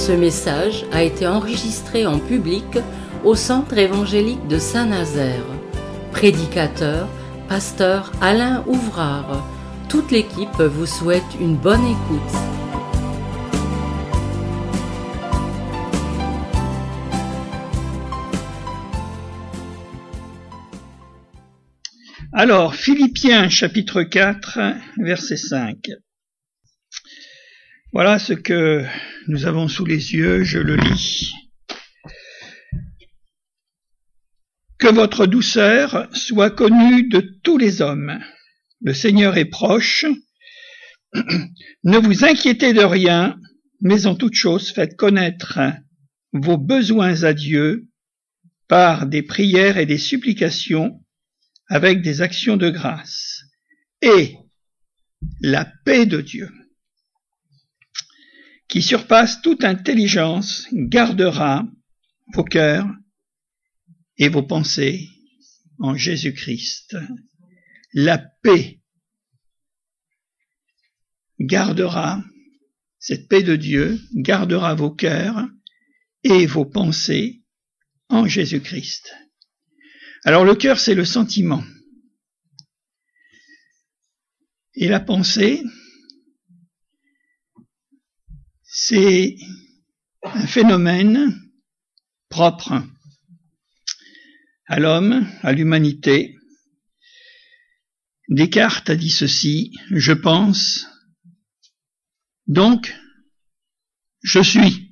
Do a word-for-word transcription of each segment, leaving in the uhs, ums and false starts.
Ce message a été enregistré en public au Centre évangélique de Saint-Nazaire. Prédicateur, pasteur Alain Ouvrard. Toute l'équipe vous souhaite une bonne écoute. Alors, Philippiens chapitre quatre, verset cinq. Voilà ce que nous avons sous les yeux, je le lis. Que votre douceur soit connue de tous les hommes. Le Seigneur est proche. Ne vous inquiétez de rien, mais en toute chose faites connaître vos besoins à Dieu par des prières et des supplications avec des actions de grâce. Et la paix de Dieu, qui surpasse toute intelligence, gardera vos cœurs et vos pensées en Jésus-Christ. La paix gardera, cette paix de Dieu gardera vos cœurs et vos pensées en Jésus-Christ. Alors le cœur, c'est le sentiment. Et la pensée, c'est un phénomène propre à l'homme, à l'humanité. Descartes a dit ceci, je pense, donc je suis.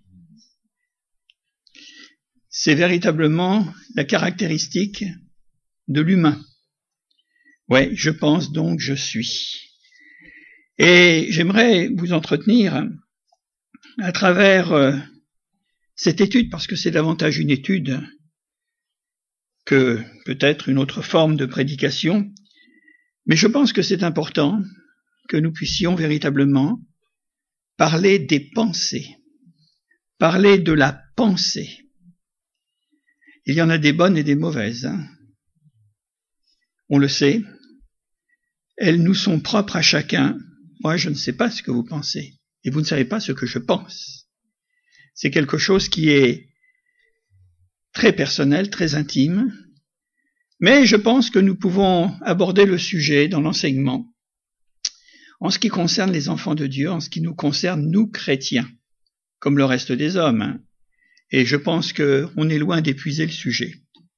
C'est véritablement la caractéristique de l'humain. Ouais, je pense donc je suis. Et j'aimerais vous entretenir à travers euh, cette étude, parce que c'est davantage une étude que peut-être une autre forme de prédication, mais je pense que c'est important que nous puissions véritablement parler des pensées, parler de la pensée. Il y en a des bonnes et des mauvaises. Hein. On le sait. Elles nous sont propres à chacun. Moi, je ne sais pas ce que vous pensez. Et vous ne savez pas ce que je pense. C'est quelque chose qui est très personnel, très intime. Mais je pense que nous pouvons aborder le sujet dans l'enseignement en ce qui concerne les enfants de Dieu, en ce qui nous concerne, nous, chrétiens, comme le reste des hommes. Hein. Et je pense qu'on est loin d'épuiser le sujet.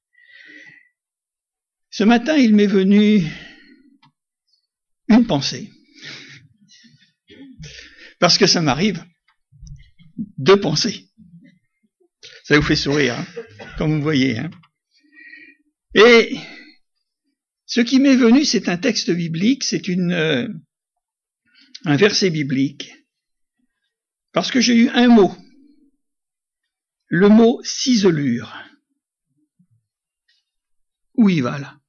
Ce matin, il m'est venu une pensée. Parce que ça m'arrive de penser. Ça vous fait sourire, hein, comme vous voyez. Hein. Et ce qui m'est venu, c'est un texte biblique, c'est une, euh, un verset biblique. Parce que j'ai eu un mot. Le mot ciselure. Où il va là?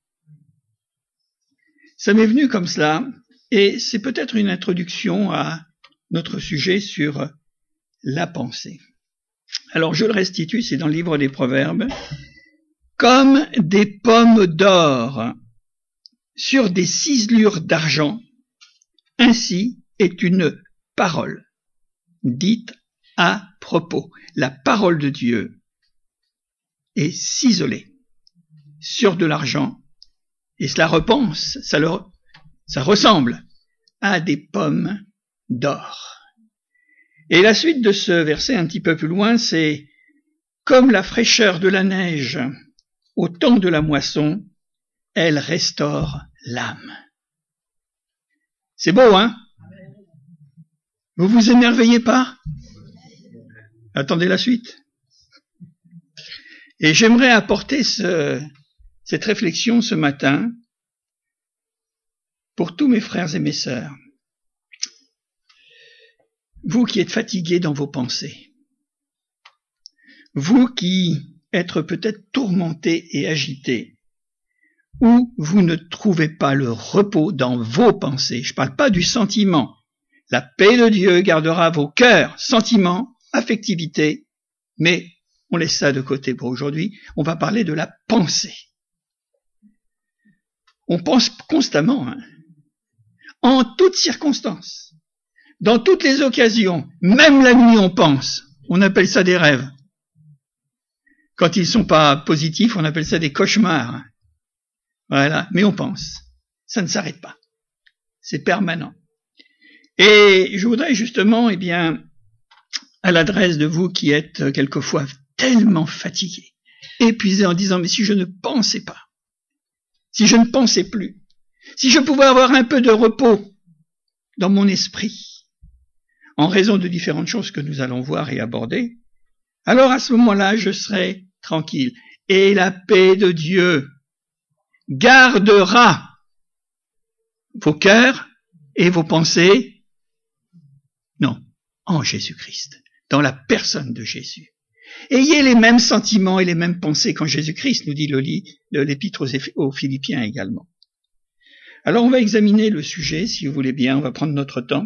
Ça m'est venu comme cela, et c'est peut-être une introduction à notre sujet sur la pensée. Alors je le restitue, c'est dans le livre des Proverbes. Comme des pommes d'or sur des ciselures d'argent, ainsi est une parole dite à propos. La parole de Dieu est ciselée sur de l'argent, et cela repense, ça, le, ça ressemble à des pommes d'or. Et la suite de ce verset, un petit peu plus loin, c'est « Comme la fraîcheur de la neige au temps de la moisson, elle restaure l'âme. » C'est beau, hein? Vous vous émerveillez pas? Attendez la suite. Et j'aimerais apporter ce, cette réflexion ce matin pour tous mes frères et mes sœurs. Vous qui êtes fatigués dans vos pensées, vous qui êtes peut-être tourmentés et agités, ou vous ne trouvez pas le repos dans vos pensées, je ne parle pas du sentiment. La paix de Dieu gardera vos cœurs, sentiments, affectivité, mais on laisse ça de côté pour aujourd'hui, on va parler de la pensée. On pense constamment, hein, en toutes circonstances, dans toutes les occasions, même la nuit on pense, on appelle ça des rêves. Quand ils sont pas positifs, on appelle ça des cauchemars. Voilà, mais on pense. Ça ne s'arrête pas. C'est permanent. Et je voudrais justement, eh bien, à l'adresse de vous qui êtes quelquefois tellement fatigués, épuisés en disant, mais si je ne pensais pas, si je ne pensais plus, si je pouvais avoir un peu de repos dans mon esprit, en raison de différentes choses que nous allons voir et aborder, alors à ce moment-là, je serai tranquille. Et la paix de Dieu gardera vos cœurs et vos pensées, non, en Jésus-Christ, dans la personne de Jésus. Ayez les mêmes sentiments et les mêmes pensées qu'en Jésus-Christ, nous dit l'Épître aux Philippiens également. Alors on va examiner le sujet, si vous voulez bien, on va prendre notre temps.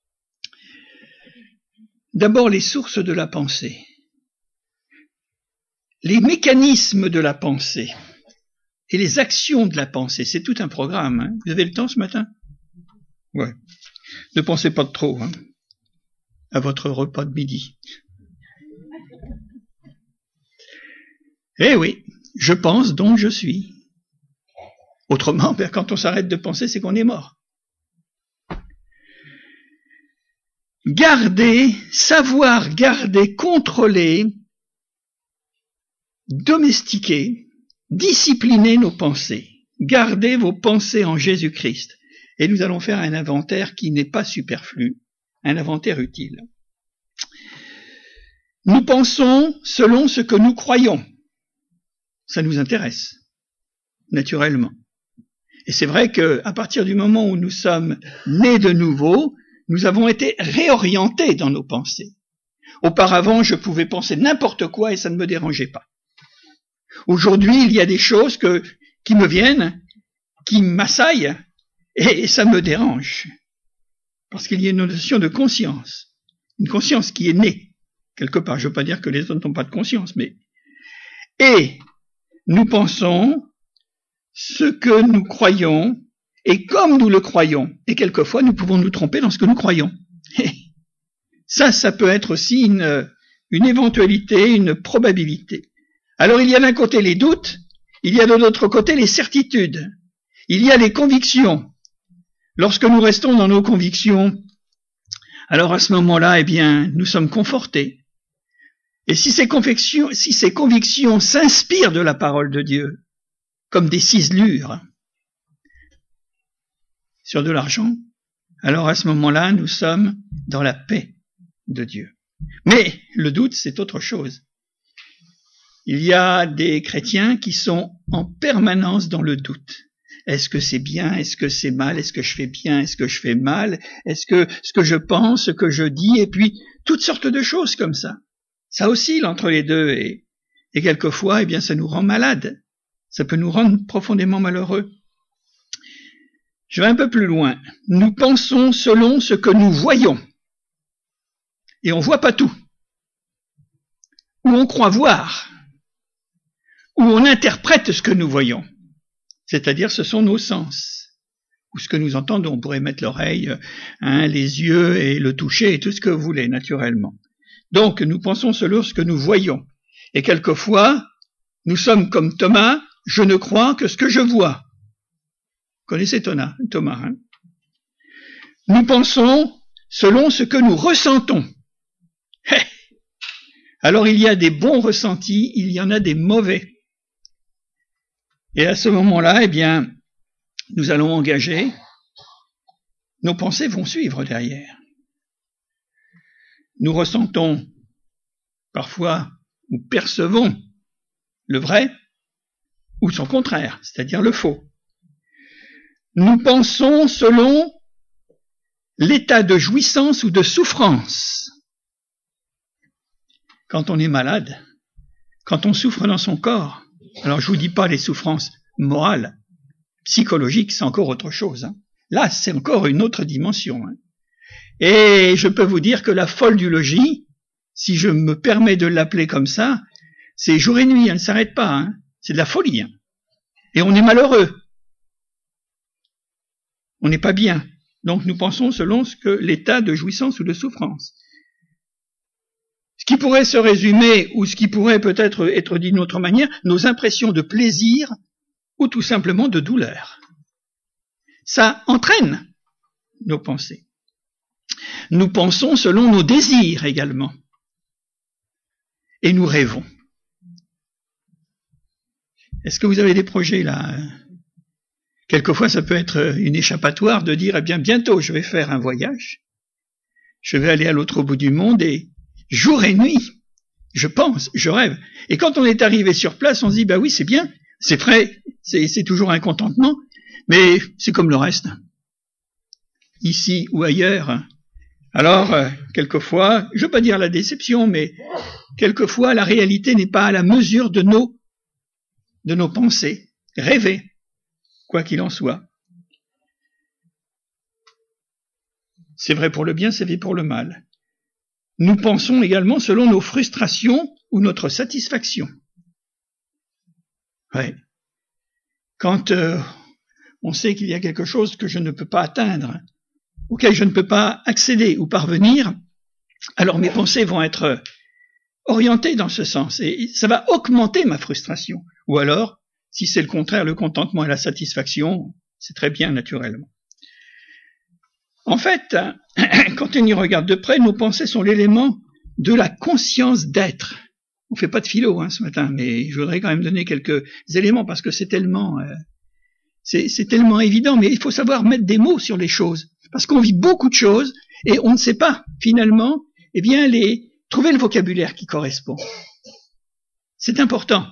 D'abord les sources de la pensée, les mécanismes de la pensée et les actions de la pensée. C'est tout un programme. Hein. Vous avez le temps ce matin? Ouais. Ne pensez pas de trop hein, à votre repas de midi. Eh oui, je pense donc je suis. Autrement, ben, quand on s'arrête de penser, c'est qu'on est mort. Garder, savoir garder, contrôler, domestiquer, discipliner nos pensées. Gardez vos pensées en Jésus-Christ. Et nous allons faire un inventaire qui n'est pas superflu, un inventaire utile. Nous pensons selon ce que nous croyons. Ça nous intéresse, naturellement. Et c'est vrai qu'à partir du moment où nous sommes nés de nouveau, nous avons été réorientés dans nos pensées. Auparavant, je pouvais penser n'importe quoi et ça ne me dérangeait pas. Aujourd'hui, il y a des choses que, qui me viennent, qui m'assaillent, et ça me dérange. Parce qu'il y a une notion de conscience. Une conscience qui est née, quelque part. Je ne veux pas dire que les autres n'ont pas de conscience, mais... Et nous pensons ce que nous croyons, et comme nous le croyons. Et quelquefois, nous pouvons nous tromper dans ce que nous croyons. Ça, ça peut être aussi une, une éventualité, une probabilité. Alors, il y a d'un côté les doutes, il y a de l'autre côté les certitudes. Il y a les convictions. Lorsque nous restons dans nos convictions, alors à ce moment-là, eh bien, nous sommes confortés. Et si ces convictions, si ces convictions s'inspirent de la parole de Dieu, comme des ciselures sur de l'argent, alors à ce moment-là, nous sommes dans la paix de Dieu. Mais le doute, c'est autre chose. Il y a des chrétiens qui sont en permanence dans le doute. Est-ce que c'est bien? Est-ce que c'est mal? Est-ce que je fais bien? Est-ce que je fais mal? Est-ce que ce que je pense, ce que je dis, et puis toutes sortes de choses comme ça. Ça oscille entre les deux et, et quelquefois, eh bien, ça nous rend malades. Ça peut nous rendre profondément malheureux. Je vais un peu plus loin. Nous pensons selon ce que nous voyons. Et on voit pas tout. Ou on croit voir. Ou on interprète ce que nous voyons. C'est-à-dire, ce sont nos sens. Ou ce que nous entendons. On pourrait mettre l'oreille, hein, les yeux et le toucher et tout ce que vous voulez, naturellement. Donc, nous pensons selon ce que nous voyons. Et quelquefois, nous sommes comme Thomas, je ne crois que ce que je vois. Vous connaissez Thomas, Thomas, hein? Nous pensons selon ce que nous ressentons. Hey! Alors, il y a des bons ressentis, il y en a des mauvais. Et à ce moment-là, eh bien, nous allons engager, nos pensées vont suivre derrière. Nous ressentons parfois, ou percevons le vrai, ou son contraire, c'est-à-dire le faux. Nous pensons selon l'état de jouissance ou de souffrance. Quand on est malade, quand on souffre dans son corps, alors je vous dis pas les souffrances morales, psychologiques, c'est encore autre chose. Hein. Là, c'est encore une autre dimension. Hein. Et je peux vous dire que la folle du logis, si je me permets de l'appeler comme ça, c'est jour et nuit, elle ne s'arrête pas. Hein. C'est de la folie. Hein. Et on est malheureux. On n'est pas bien. Donc nous pensons selon ce que l'état de jouissance ou de souffrance. Ce qui pourrait se résumer, ou ce qui pourrait peut-être être dit d'une autre manière, nos impressions de plaisir ou tout simplement de douleur. Ça entraîne nos pensées. Nous pensons selon nos désirs également. Et nous rêvons. Est-ce que vous avez des projets là? Quelquefois, ça peut être une échappatoire de dire, eh bien, bientôt, je vais faire un voyage. Je vais aller à l'autre bout du monde et jour et nuit, je pense, je rêve. Et quand on est arrivé sur place, on se dit, bah oui, c'est bien, c'est vrai, c'est, c'est toujours un contentement, mais c'est comme le reste. Ici ou ailleurs. Alors, euh, quelquefois, je veux pas dire la déception, mais quelquefois, la réalité n'est pas à la mesure de nos, de nos pensées. Rêver, quoi qu'il en soit. C'est vrai pour le bien, c'est vrai pour le mal. Nous pensons également selon nos frustrations ou notre satisfaction. Ouais. Quand euh, on sait qu'il y a quelque chose que je ne peux pas atteindre, auquel je ne peux pas accéder ou parvenir, alors mes pensées vont être orientées dans ce sens et ça va augmenter ma frustration. Ou alors, si c'est le contraire, le contentement et la satisfaction, c'est très bien naturellement. En fait, quand on y regarde de près, nos pensées sont l'élément de la conscience d'être. On fait pas de philo hein, ce matin, mais je voudrais quand même donner quelques éléments parce que c'est tellement, euh, c'est, c'est tellement évident. Mais il faut savoir mettre des mots sur les choses parce qu'on vit beaucoup de choses et on ne sait pas finalement, eh bien, les trouver le vocabulaire qui correspond. C'est important.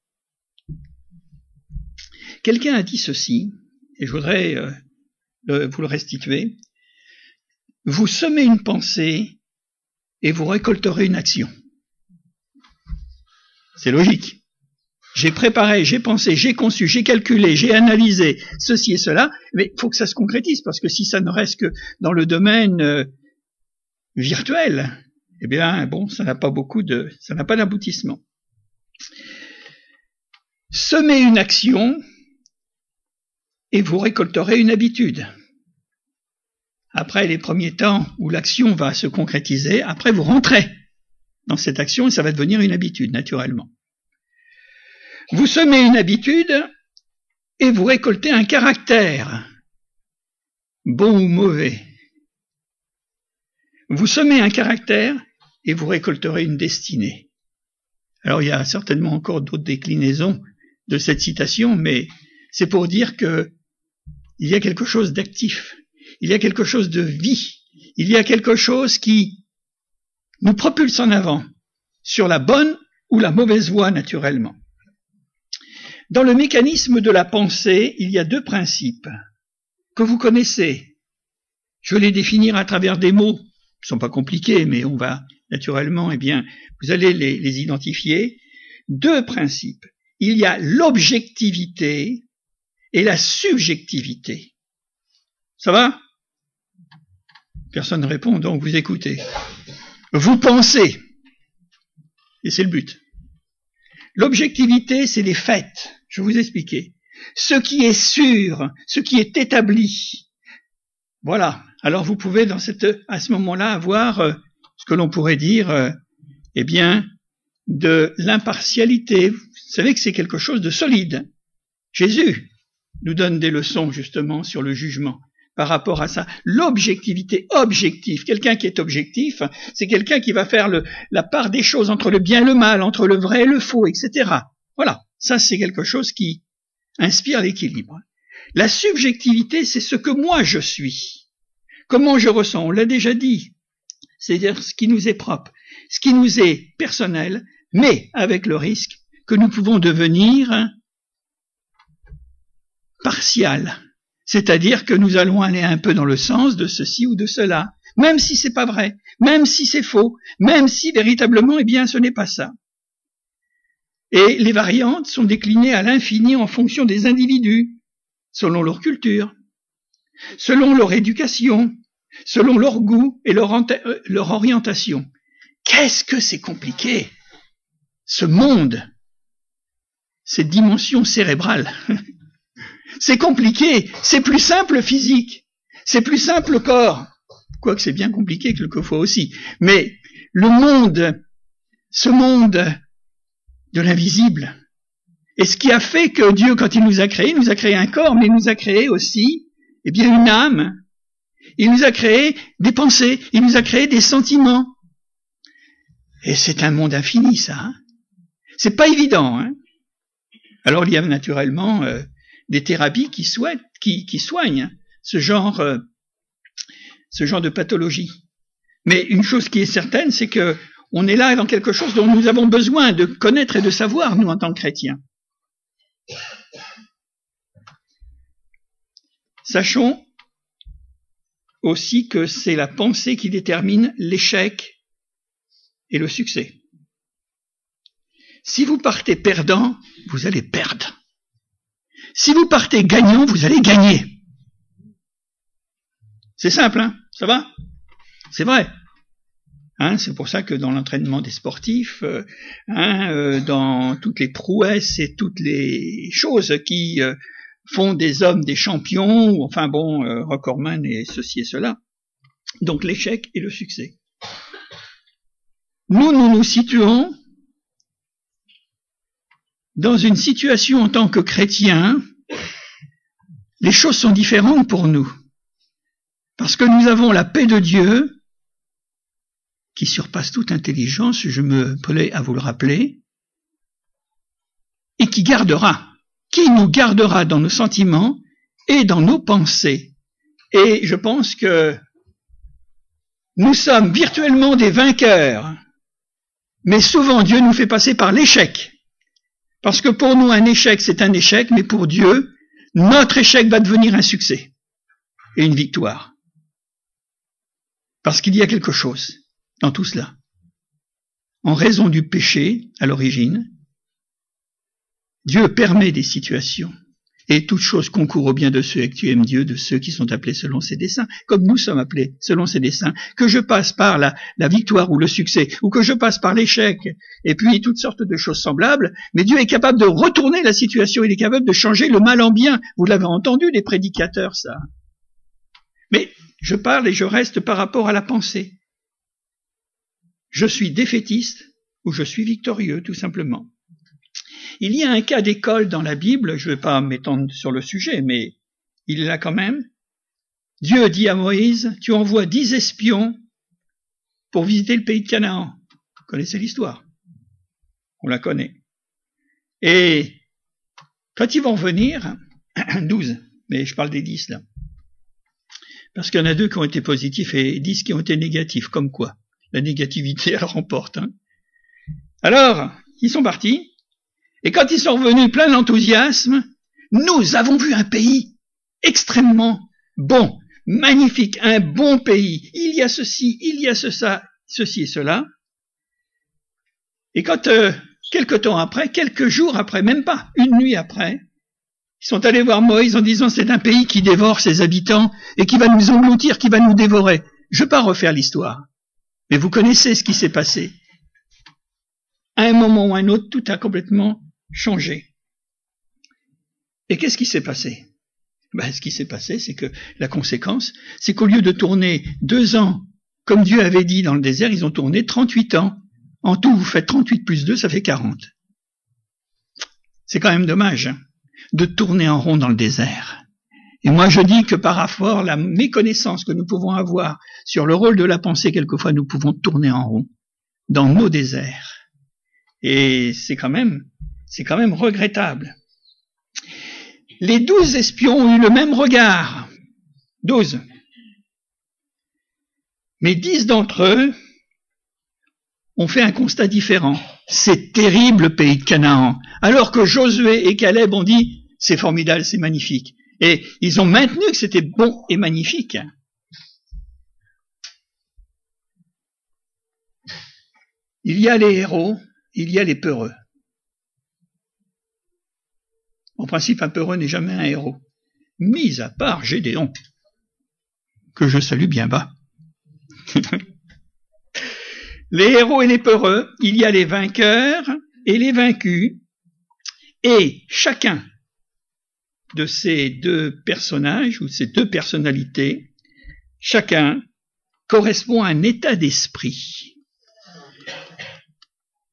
Quelqu'un a dit ceci, et je voudrais euh, le, vous le restituer. Vous semez une pensée et vous récolterez une action. C'est logique. J'ai préparé, j'ai pensé, j'ai conçu, j'ai calculé, j'ai analysé ceci et cela, mais il faut que ça se concrétise, parce que si ça ne reste que dans le domaine euh, virtuel, eh bien, bon, ça n'a pas beaucoup de, ça n'a pas d'aboutissement. Semez une action et vous récolterez une habitude. Après les premiers temps où l'action va se concrétiser, après vous rentrez dans cette action et ça va devenir une habitude, naturellement. Vous semez une habitude et vous récoltez un caractère, bon ou mauvais. Vous semez un caractère et vous récolterez une destinée. Alors il y a certainement encore d'autres déclinaisons de cette citation, mais c'est pour dire que il y a quelque chose d'actif. Il y a quelque chose de vie, il y a quelque chose qui nous propulse en avant, sur la bonne ou la mauvaise voie naturellement. Dans le mécanisme de la pensée, il y a deux principes que vous connaissez. Je vais les définir à travers des mots, qui ne sont pas compliqués, mais on va naturellement, eh bien, vous allez les, les identifier. Deux principes. Il y a l'objectivité et la subjectivité. Ça va? Personne ne répond, donc vous écoutez. Vous pensez, et c'est le but. L'objectivité, c'est les faits. Je vais vous expliquer. Ce qui est sûr, ce qui est établi. Voilà. Alors vous pouvez, dans cette, à ce moment-là, avoir euh, ce que l'on pourrait dire, euh, eh bien, de l'impartialité. Vous savez que c'est quelque chose de solide. Jésus nous donne des leçons, justement, sur le jugement. Par rapport à ça, l'objectivité, objectif, quelqu'un qui est objectif, c'est quelqu'un qui va faire le, la part des choses entre le bien et le mal, entre le vrai et le faux, et cetera. Voilà, ça c'est quelque chose qui inspire l'équilibre. La subjectivité, c'est ce que moi je suis, comment je ressens, on l'a déjà dit, c'est-à-dire ce qui nous est propre, ce qui nous est personnel, mais avec le risque que nous pouvons devenir partial. C'est-à-dire que nous allons aller un peu dans le sens de ceci ou de cela, même si c'est pas vrai, même si c'est faux, même si véritablement, eh bien, ce n'est pas ça. Et les variantes sont déclinées à l'infini en fonction des individus, selon leur culture, selon leur éducation, selon leur goût et leur, euh, leur orientation. Qu'est-ce que c'est compliqué, ce monde, cette dimension cérébrale. C'est compliqué, c'est plus simple physique, c'est plus simple corps, quoique c'est bien compliqué quelquefois aussi. Mais le monde ce monde de l'invisible. Et ce qui a fait que Dieu, quand il nous a créés, il nous a créé un corps, mais il nous a créé aussi, eh bien, une âme. Il nous a créé des pensées, il nous a créé des sentiments. Et c'est un monde infini, ça. Hein. C'est pas évident. Hein. Alors il y a naturellement euh, des thérapies qui, souhaitent, qui, qui soignent ce genre, euh, ce genre de pathologie. Mais une chose qui est certaine, c'est que on est là dans quelque chose dont nous avons besoin de connaître et de savoir, nous, en tant que chrétiens. Sachons aussi que c'est la pensée qui détermine l'échec et le succès. Si vous partez perdant, vous allez perdre. Si vous partez gagnant, vous allez gagner. C'est simple, hein, ça va? C'est vrai. Hein, c'est pour ça que dans l'entraînement des sportifs, euh, hein, euh, dans toutes les prouesses et toutes les choses qui euh, font des hommes des champions, ou enfin bon, euh, recordman et ceci et cela. Donc l'échec et le succès. Nous, nous nous situons dans une situation en tant que chrétiens, les choses sont différentes pour nous. Parce que nous avons la paix de Dieu, qui surpasse toute intelligence, je me plais à vous le rappeler, et qui gardera, qui nous gardera dans nos sentiments et dans nos pensées. Et je pense que nous sommes virtuellement des vainqueurs, mais souvent Dieu nous fait passer par l'échec. Parce que pour nous, un échec, c'est un échec, mais pour Dieu, notre échec va devenir un succès et une victoire. Parce qu'il y a quelque chose dans tout cela. En raison du péché, à l'origine, Dieu permet des situations. Et toute chose concourt au bien de ceux qui aiment Dieu, de ceux qui sont appelés selon ses desseins, comme nous sommes appelés selon ses desseins. Que je passe par la, la victoire ou le succès, ou que je passe par l'échec, et puis toutes sortes de choses semblables, mais Dieu est capable de retourner la situation, il est capable de changer le mal en bien. Vous l'avez entendu, les prédicateurs, ça. Mais je parle et je reste par rapport à la pensée. Je suis défaitiste ou je suis victorieux, tout simplement. Il y a un cas d'école dans la Bible, je ne vais pas m'étendre sur le sujet, mais il est là quand même. Dieu dit à Moïse, tu envoies dix espions pour visiter le pays de Canaan. Vous connaissez l'histoire. On la connaît. Et quand ils vont venir, douze, mais je parle des dix là, parce qu'il y en a deux qui ont été positifs et dix qui ont été négatifs, comme quoi la négativité, elle remporte. Hein. Alors, ils sont partis, et quand ils sont revenus plein d'enthousiasme, nous avons vu un pays extrêmement bon, magnifique, un bon pays. Il y a ceci, il y a ce, ça, ceci et cela. Et quand, euh, quelques temps après, quelques jours après, même pas, une nuit après, ils sont allés voir Moïse en disant c'est un pays qui dévore ses habitants et qui va nous engloutir, qui va nous dévorer. Je ne vais pas refaire l'histoire. Mais vous connaissez ce qui s'est passé. À un moment ou à un autre, tout a complètement changé. Et qu'est-ce qui s'est passé? Ben, ce qui s'est passé, c'est que la conséquence, c'est qu'au lieu de tourner deux ans, comme Dieu avait dit dans le désert, ils ont tourné trente-huit ans. En tout, vous faites trente-huit plus deux, ça fait quarante. C'est quand même dommage hein, de tourner en rond dans le désert. Et moi, je dis que par rapport à la méconnaissance que nous pouvons avoir sur le rôle de la pensée, quelquefois, nous pouvons tourner en rond dans nos déserts. Et c'est quand même, c'est quand même regrettable. Les douze espions ont eu le même regard. Douze. Mais dix d'entre eux ont fait un constat différent. C'est terrible, le pays de Canaan. Alors que Josué et Caleb ont dit, c'est formidable, c'est magnifique. Et ils ont maintenu que c'était bon et magnifique. Il y a les héros, il y a les peureux. En principe, un peureux n'est jamais un héros. Mis à part Gédéon, que je salue bien bas. Les héros et les peureux, il y a les vainqueurs et les vaincus, et chacun de ces deux personnages, ou ces deux personnalités, chacun correspond à un état d'esprit.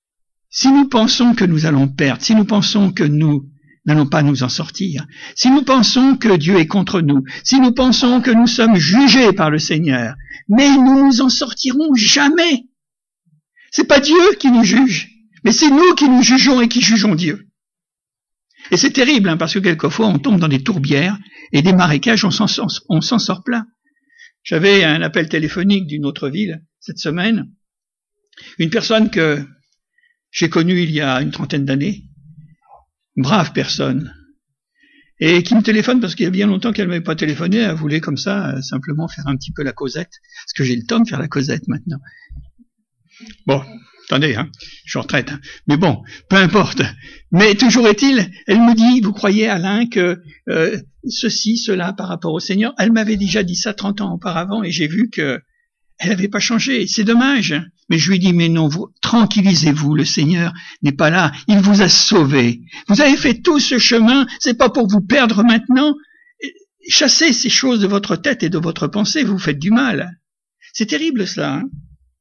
Si nous pensons que nous allons perdre, si nous pensons que nous n'allons pas nous en sortir, si nous pensons que Dieu est contre nous, si nous pensons que nous sommes jugés par le Seigneur, mais nous nous en sortirons jamais. C'est pas Dieu qui nous juge, mais c'est nous qui nous jugeons et qui jugeons Dieu. Et c'est terrible, hein, parce que quelquefois on tombe dans des tourbières et des marécages, on s'en sort, on s'en sort plein. J'avais un appel téléphonique d'une autre ville cette semaine, une personne que j'ai connue il y a une trentaine d'années, brave personne, et qui me téléphone parce qu'il y a bien longtemps qu'elle ne m'avait pas téléphoné, elle voulait comme ça euh, simplement faire un petit peu la causette, parce que j'ai le temps de faire la causette maintenant. Bon, attendez, hein, je suis en retraite, hein. Mais bon, peu importe. Mais toujours est-il, elle me dit, vous croyez Alain que euh, ceci, cela par rapport au Seigneur, elle m'avait déjà dit ça trente ans auparavant et j'ai vu que elle n'avait pas changé, c'est dommage. Mais je lui dis, mais non, vous, tranquillisez-vous, le Seigneur n'est pas là, il vous a sauvé. Vous avez fait tout ce chemin, c'est pas pour vous perdre maintenant. Chassez ces choses de votre tête et de votre pensée, vous faites du mal. C'est terrible cela, hein.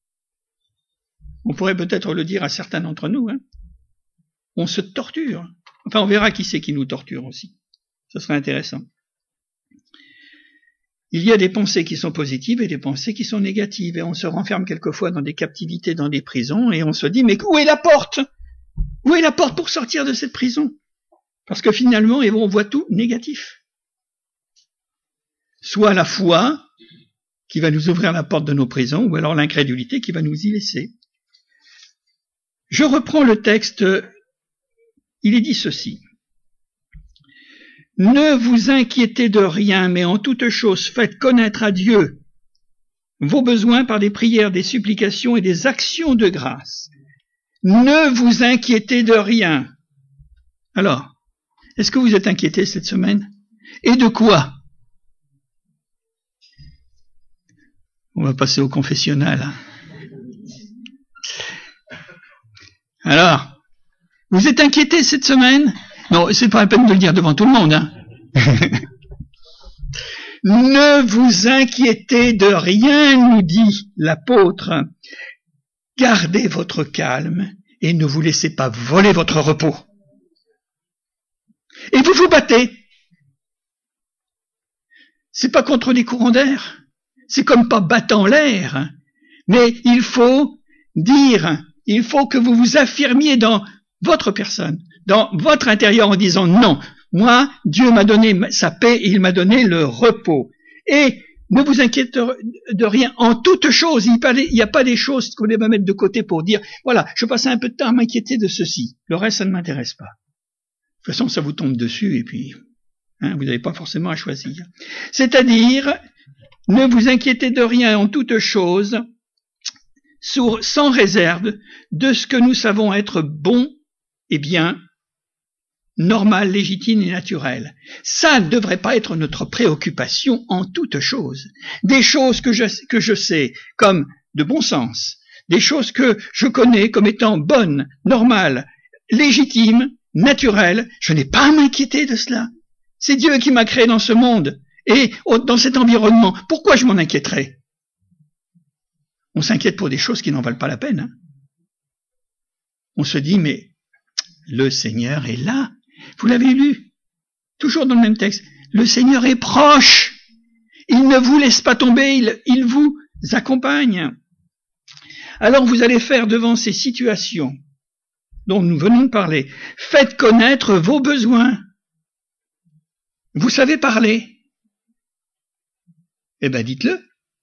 On pourrait peut-être le dire à certains d'entre nous, hein. On se torture. Enfin, on verra qui c'est qui nous torture aussi. Ce serait intéressant. Il y a des pensées qui sont positives et des pensées qui sont négatives. Et on se renferme quelquefois dans des captivités, dans des prisons, et on se dit, mais où est la porte? Où est la porte pour sortir de cette prison? Parce que finalement, on voit tout négatif. Soit la foi qui va nous ouvrir la porte de nos prisons, ou alors l'incrédulité qui va nous y laisser. Je reprends le texte, il est dit ceci. Ne vous inquiétez de rien, mais en toute chose faites connaître à Dieu vos besoins par des prières, des supplications et des actions de grâce. Ne vous inquiétez de rien. Alors, est-ce que vous êtes inquiété cette semaine? Et de quoi? On va passer au confessionnal. Alors, vous êtes inquiété cette semaine? Non, c'est pas la peine de le dire devant tout le monde, hein. Ne vous inquiétez de rien, nous dit l'apôtre. Gardez votre calme et ne vous laissez pas voler votre repos. Et vous vous battez. C'est pas contre des courants d'air. C'est comme pas battant l'air. Mais il faut dire, il faut que vous vous affirmiez dans votre personne, dans votre intérieur en disant non, moi, Dieu m'a donné sa paix et il m'a donné le repos. Et ne vous inquiétez de rien en toute chose. Il n'y a pas des choses qu'on va mettre de côté pour dire, voilà, je passe un peu de temps à m'inquiéter de ceci. Le reste, ça ne m'intéresse pas. De toute façon, ça vous tombe dessus et puis, hein, vous n'avez pas forcément à choisir. C'est-à-dire, ne vous inquiétez de rien en toute chose, sans réserve, de ce que nous savons être bon et bien, normal, légitime et naturel. Ça ne devrait pas être notre préoccupation en toute chose. Des choses que je, que je sais comme de bon sens, des choses que je connais comme étant bonnes, normales, légitimes, naturelles, je n'ai pas à m'inquiéter de cela. C'est Dieu qui m'a créé dans ce monde et dans cet environnement. Pourquoi je m'en inquiéterais? On s'inquiète pour des choses qui n'en valent pas la peine. Hein. On se dit, mais le Seigneur est là. Vous l'avez lu, toujours dans le même texte. Le Seigneur est proche. Il ne vous laisse pas tomber, il, il vous accompagne. Alors vous allez faire devant ces situations dont nous venons de parler, faites connaître vos besoins. Vous savez parler. Eh bien, dites-le.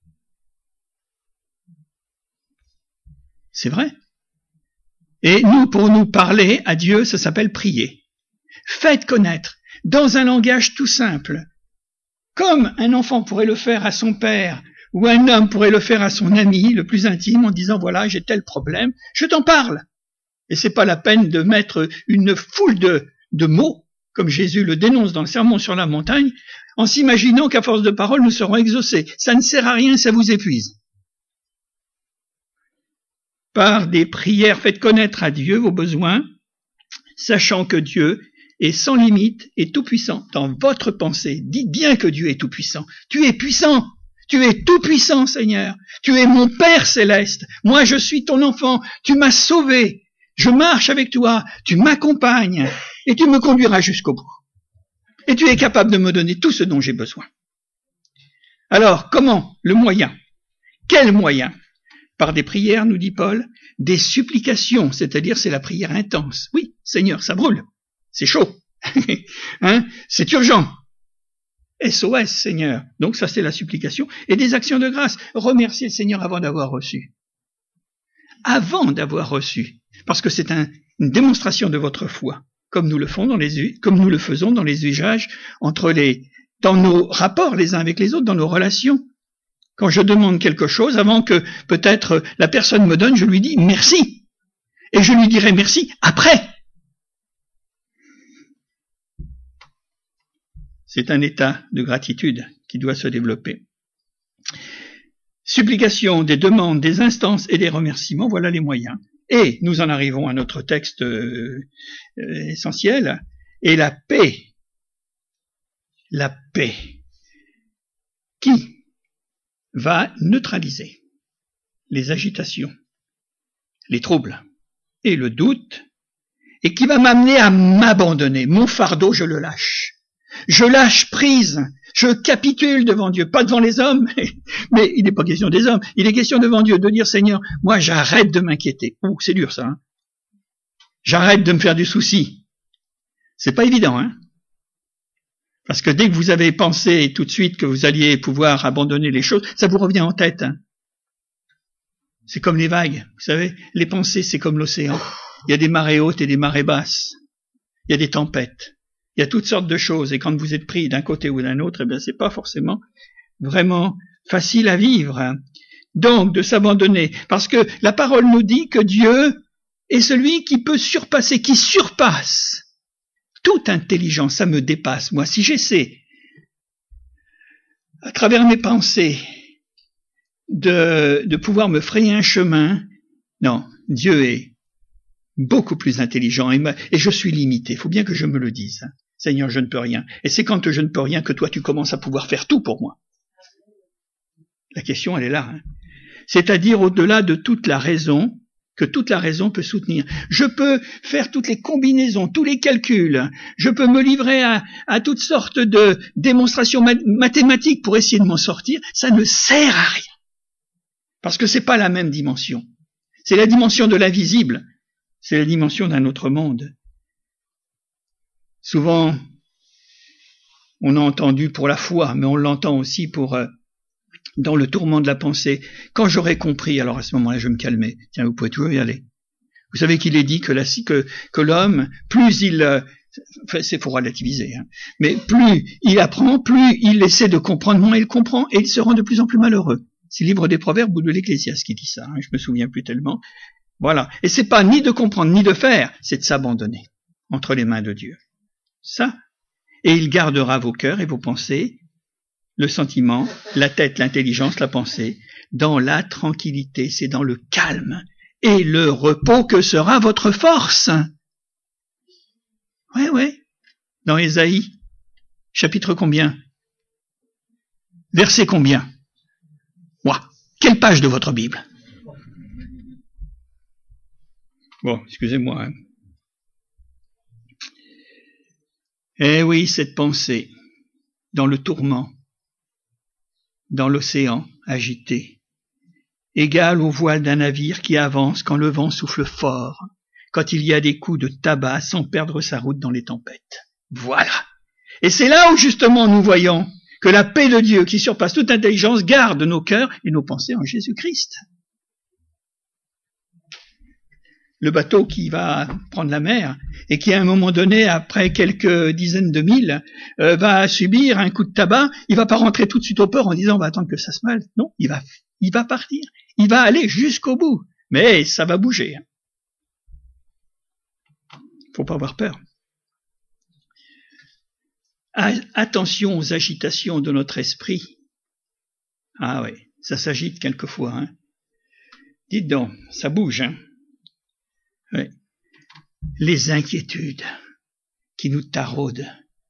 C'est vrai. Et nous, pour nous parler à Dieu, ça s'appelle prier. Faites connaître, dans un langage tout simple, comme un enfant pourrait le faire à son père, ou un homme pourrait le faire à son ami, le plus intime, en disant, voilà, j'ai tel problème, je t'en parle. Et c'est pas la peine de mettre une foule de, de mots, comme Jésus le dénonce dans le Sermon sur la montagne, en s'imaginant qu'à force de parole, nous serons exaucés. Ça ne sert à rien, ça vous épuise. Par des prières, faites connaître à Dieu vos besoins, sachant que Dieu est sans limite et tout-puissant dans votre pensée. Dites bien que Dieu est tout-puissant. Tu es puissant. Tu es tout-puissant, Seigneur. Tu es mon Père céleste. Moi, je suis ton enfant. Tu m'as sauvé. Je marche avec toi, tu m'accompagnes et tu me conduiras jusqu'au bout. Et tu es capable de me donner tout ce dont j'ai besoin. Alors, comment? Le moyen. Quel moyen? Par des prières, nous dit Paul, des supplications, c'est-à-dire c'est la prière intense. Oui, Seigneur, ça brûle, c'est chaud, hein, c'est urgent. S O S, Seigneur. Donc ça, c'est la supplication. Et des actions de grâce. Remercier le Seigneur avant d'avoir reçu. Avant d'avoir reçu. Parce que c'est un, une démonstration de votre foi. Comme nous le font dans les, comme nous le faisons dans les usages entre les, dans nos rapports les uns avec les autres, dans nos relations. Quand je demande quelque chose, avant que peut-être la personne me donne, je lui dis merci. Et je lui dirai merci après. C'est un état de gratitude qui doit se développer. Supplication, des demandes, des instances et des remerciements, voilà les moyens. Et nous en arrivons à notre texte euh, euh, essentiel. Et la paix, la paix, qui va neutraliser les agitations, les troubles et le doute, et qui va m'amener à m'abandonner. Mon fardeau, je le lâche. Je lâche prise, je capitule devant Dieu, pas devant les hommes, mais il n'est pas question des hommes, il est question devant Dieu de dire Seigneur, moi j'arrête de m'inquiéter. Ouh, c'est dur ça, hein. J'arrête de me faire du souci. C'est pas évident, hein. Parce que dès que vous avez pensé tout de suite que vous alliez pouvoir abandonner les choses, ça vous revient en tête, hein. C'est comme les vagues, vous savez, les pensées c'est comme l'océan. Il y a des marées hautes et des marées basses. Il y a des tempêtes. Il y a toutes sortes de choses, et quand vous êtes pris d'un côté ou d'un autre, eh bien, c'est pas forcément vraiment facile à vivre. Donc, de s'abandonner, parce que la parole nous dit que Dieu est celui qui peut surpasser, qui surpasse toute intelligence. Ça me dépasse, moi. Si j'essaie, à travers mes pensées, de, de pouvoir me frayer un chemin, non, Dieu est beaucoup plus intelligent, et, ma, et je suis limité. Il faut bien que je me le dise. Seigneur, je ne peux rien. Et c'est quand je ne peux rien que toi, tu commences à pouvoir faire tout pour moi. La question, elle est là. Hein. C'est-à-dire au-delà de toute la raison, que toute la raison peut soutenir. Je peux faire toutes les combinaisons, tous les calculs. Je peux me livrer à, à toutes sortes de démonstrations mathématiques pour essayer de m'en sortir. Ça ne sert à rien. Parce que c'est pas la même dimension. C'est la dimension de l'invisible. C'est la dimension d'un autre monde. Souvent, on a entendu pour la foi, mais on l'entend aussi pour euh, dans le tourment de la pensée. Quand j'aurai compris, alors à ce moment-là, je vais me calmer. Tiens, vous pouvez toujours y aller. Vous savez qu'il est dit que, la, que, que l'homme, plus il... Euh, enfin, c'est faut relativiser, hein, mais plus il apprend, plus il essaie de comprendre, moins il comprend, et il se rend de plus en plus malheureux. C'est le livre des Proverbes ou de l'Ecclésiaste qui dit ça, hein, je me souviens plus tellement. Voilà. Et c'est pas ni de comprendre, ni de faire, c'est de s'abandonner entre les mains de Dieu. Ça. Et il gardera vos cœurs et vos pensées, le sentiment, la tête, l'intelligence, la pensée, dans la tranquillité, c'est dans le calme et le repos que sera votre force. Ouais, ouais. Dans Ésaïe, chapitre combien? Verset combien? Ouah, quelle page de votre Bible? Bon, excusez-moi, hein. Eh oui, cette pensée, dans le tourment, dans l'océan agité, égale au voile d'un navire qui avance quand le vent souffle fort, quand il y a des coups de tabac sans perdre sa route dans les tempêtes. Voilà. Et c'est là où justement nous voyons que la paix de Dieu qui surpasse toute intelligence garde nos cœurs et nos pensées en Jésus-Christ. Le bateau qui va prendre la mer et qui à un moment donné, après quelques dizaines de milles, euh, va subir un coup de tabac, il va pas rentrer tout de suite au port en disant on va attendre que ça se male. Non, il va, il va partir. Il va aller jusqu'au bout. Mais ça va bouger. Faut pas avoir peur. Attention aux agitations de notre esprit. Ah oui, ça s'agite quelquefois. Hein. Dites donc, ça bouge, hein. Oui. Les inquiétudes qui nous taraudent.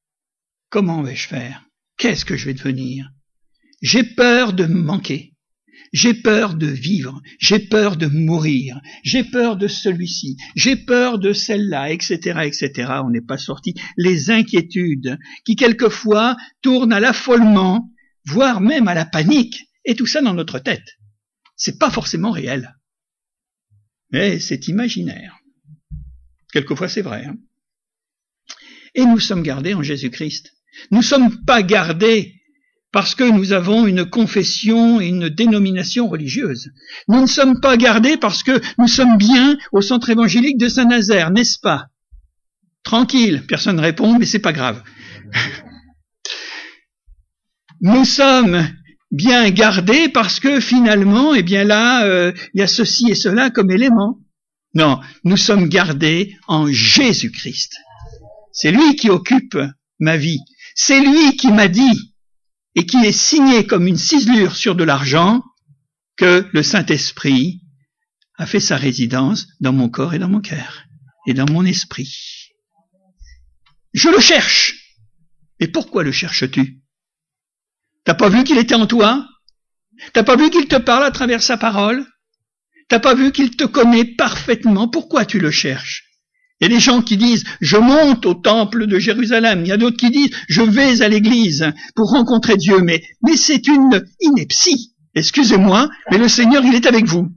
Comment vais-je faire? Qu'est-ce que je vais devenir? J'ai peur de me manquer. J'ai peur de vivre, j'ai peur de mourir, j'ai peur de celui-ci, j'ai peur de celle-là, et cetera, et cetera. On n'est pas sorti. Les inquiétudes qui quelquefois tournent à l'affolement, voire même à la panique, et tout ça dans notre tête. C'est pas forcément réel, mais c'est imaginaire. Quelquefois c'est vrai. Hein. Et nous sommes gardés en Jésus-Christ. Nous ne sommes pas gardés parce que nous avons une confession et une dénomination religieuse. Nous ne sommes pas gardés parce que nous sommes bien au centre évangélique de Saint-Nazaire, n'est-ce pas? Tranquille, personne ne répond, mais c'est pas grave. Nous sommes bien gardés parce que finalement, eh bien là, euh, il y a ceci et cela comme élément. Non, nous sommes gardés en Jésus-Christ. C'est lui qui occupe ma vie. C'est lui qui m'a dit et qui est signé comme une ciselure sur de l'argent que le Saint-Esprit a fait sa résidence dans mon corps et dans mon cœur et dans mon esprit. Je le cherche. Et pourquoi le cherches-tu? T'as pas vu qu'il était en toi? T'as pas vu qu'il te parle à travers sa parole? T'as pas vu qu'il te connaît parfaitement? Pourquoi tu le cherches? Il y a des gens qui disent « je monte au temple de Jérusalem ». Il y a d'autres qui disent « je vais à l'église pour rencontrer Dieu ». Mais, mais c'est une ineptie. Excusez-moi, mais le Seigneur, il est avec vous.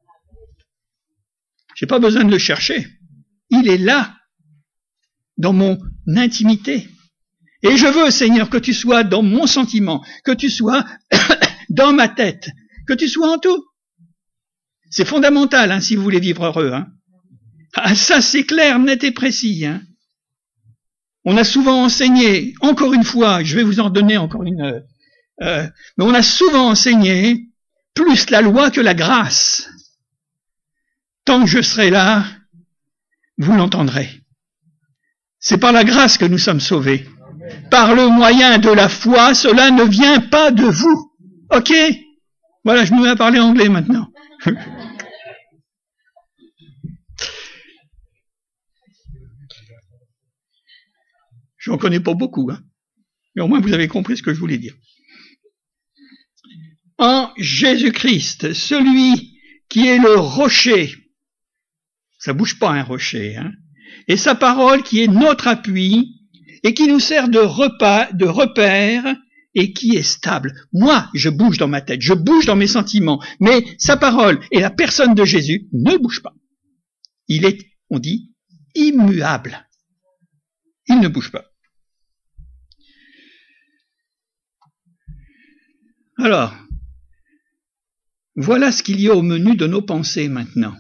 J'ai pas besoin de le chercher. Il est là, dans mon intimité. Et je veux, Seigneur, que tu sois dans mon sentiment, que tu sois dans ma tête, que tu sois en tout. C'est fondamental, hein, si vous voulez vivre heureux, hein. Ah, ça c'est clair, net et précis. Hein. On a souvent enseigné, encore une fois, je vais vous en donner encore une, euh, mais on a souvent enseigné plus la loi que la grâce. Tant que je serai là, vous l'entendrez. C'est par la grâce que nous sommes sauvés. Par le moyen de la foi, cela ne vient pas de vous. Ok? Voilà, je me mets à parler anglais maintenant. Je n'en connais pas beaucoup, hein. Mais au moins vous avez compris ce que je voulais dire. En Jésus-Christ, celui qui est le rocher, ça bouge pas un rocher, hein, et sa parole qui est notre appui et qui nous sert de repas, de repère et qui est stable. Moi, je bouge dans ma tête, je bouge dans mes sentiments, mais sa parole et la personne de Jésus ne bougent pas. Il est, on dit, immuable. Il ne bouge pas. Alors, voilà ce qu'il y a au menu de nos pensées maintenant.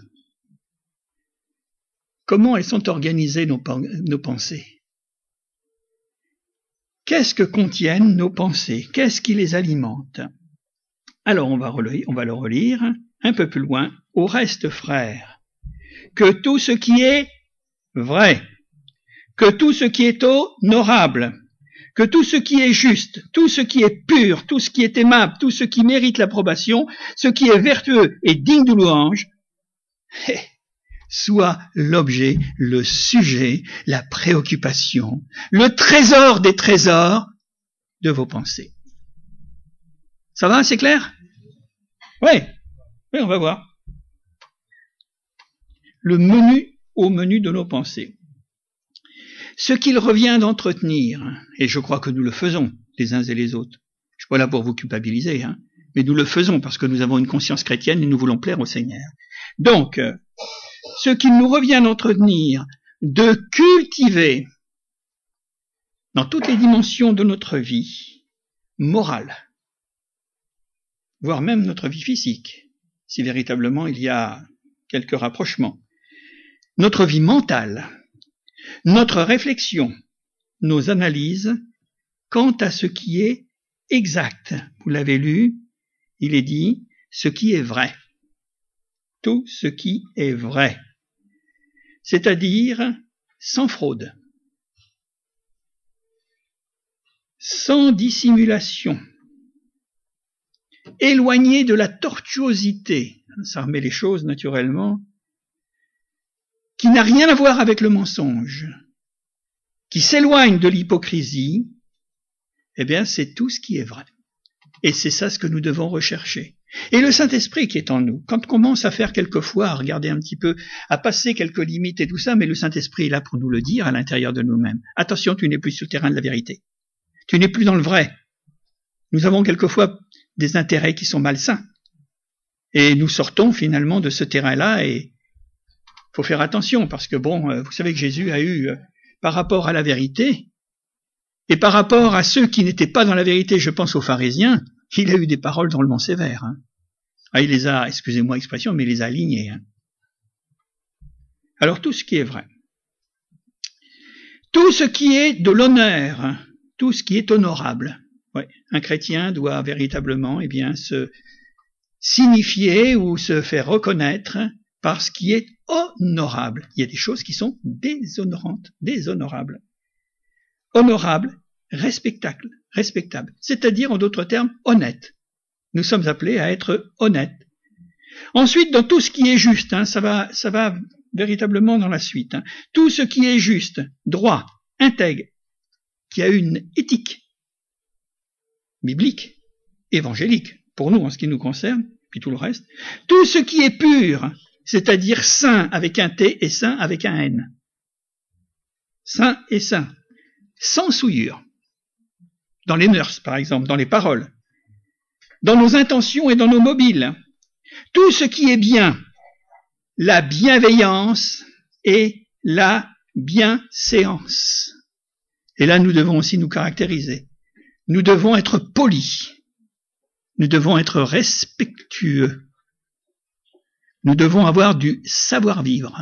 Comment elles sont organisées, nos, nos pensées? Qu'est-ce que contiennent nos pensées? Qu'est-ce qui les alimente? Alors, on va, relire, on va le relire un peu plus loin. Au reste, frères, que tout ce qui est vrai, que tout ce qui est honorable, que tout ce qui est juste, tout ce qui est pur, tout ce qui est aimable, tout ce qui mérite l'approbation, ce qui est vertueux et digne de louange, soit l'objet, le sujet, la préoccupation, le trésor des trésors de vos pensées. Ça va, c'est clair? Oui, oui, on va voir. Le menu au menu de nos pensées. Ce qu'il revient d'entretenir, et je crois que nous le faisons les uns et les autres, je ne suis pas là pour vous culpabiliser, hein, mais nous le faisons parce que nous avons une conscience chrétienne et nous voulons plaire au Seigneur. Donc, ce qu'il nous revient d'entretenir, de cultiver dans toutes les dimensions de notre vie morale, voire même notre vie physique, si véritablement il y a quelques rapprochements, notre vie mentale, notre réflexion, nos analyses quant à ce qui est exact. Vous l'avez lu, il est dit ce qui est vrai. Tout ce qui est vrai. C'est-à-dire sans fraude, sans dissimulation, éloigné de la tortuosité, ça remet les choses naturellement, qui n'a rien à voir avec le mensonge, qui s'éloigne de l'hypocrisie, eh bien c'est tout ce qui est vrai. Et c'est ça ce que nous devons rechercher. Et le Saint-Esprit qui est en nous, quand on commence à faire quelquefois, à regarder un petit peu, à passer quelques limites et tout ça, mais le Saint-Esprit est là pour nous le dire à l'intérieur de nous-mêmes. Attention, tu n'es plus sur le terrain de la vérité. Tu n'es plus dans le vrai. Nous avons quelquefois des intérêts qui sont malsains. Et nous sortons finalement de ce terrain-là et faut faire attention parce que bon, vous savez que Jésus a eu, par rapport à la vérité, et par rapport à ceux qui n'étaient pas dans la vérité, je pense aux pharisiens, il a eu des paroles drôlement sévères. Hein. Ah, il les a, excusez-moi l'expression, mais il les a alignées. Hein. Alors tout ce qui est vrai, tout ce qui est de l'honneur, hein, tout ce qui est honorable, ouais, un chrétien doit véritablement, eh bien, se signifier ou se faire reconnaître par ce qui est honorable. Il y a des choses qui sont déshonorantes, déshonorables. Honorable, respectable, respectable, c'est-à-dire en d'autres termes honnête. Nous sommes appelés à être honnêtes. Ensuite, dans tout ce qui est juste, hein, ça va, ça va véritablement dans la suite. Hein, tout ce qui est juste, droit, intègre, qui a une éthique biblique, évangélique, pour nous en ce qui nous concerne, puis tout le reste. Tout ce qui est pur, c'est-à-dire saint avec un T et saint avec un N. Saint et saint. Sans souillure, dans les mœurs par exemple, dans les paroles, dans nos intentions et dans nos mobiles, tout ce qui est bien, la bienveillance et la bienséance. Et là nous devons aussi nous caractériser, nous devons être polis, nous devons être respectueux, nous devons avoir du savoir-vivre.